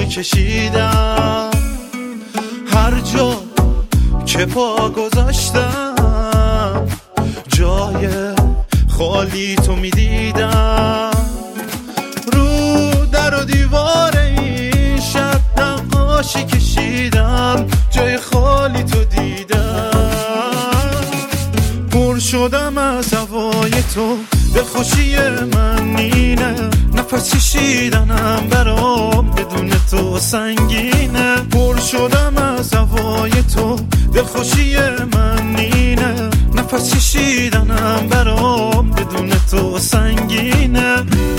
کشیدم، هر جا که پا گذاشتم جای خالی تو میدیدم. رو در و دیوار این شب نقاشی کشیدم، جای خالی تو دیدم. پر شدم از هوای تو، دلخوشی من اینه، نفس کشیدنم برام بدون تو سنگینه. پر شدم از هوای تو، دلخوشی من اینه، نفس کشیدنم برام بدون تو سنگینه.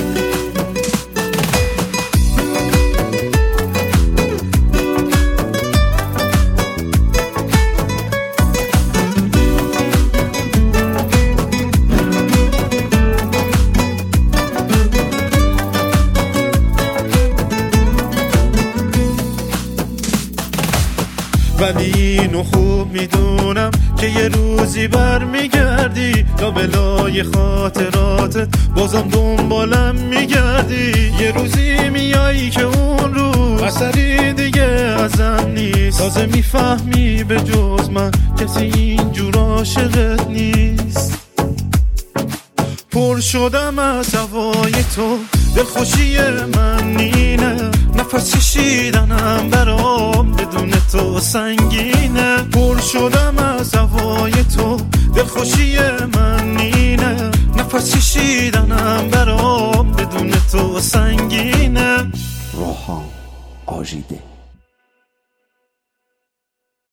ولی اینو خوب میدونم که یه روزی برمیگردی، لابلای خاطراتت بازم دنبالم میگردی. یه روزی میایی که اون روز اثری دیگه ازم نیست، تازه میفهمی به جز من کسی اینجور عاشقت نیست. پر شدم از هوای تو، دلخوشی من اینه، نفس کشیدنم برام بدون تو سنگینه. پر شدم از هوای تو، دلخوشی من اینه، نفس کشیدنم برام بدون تو سنگینه. روحان آژیده.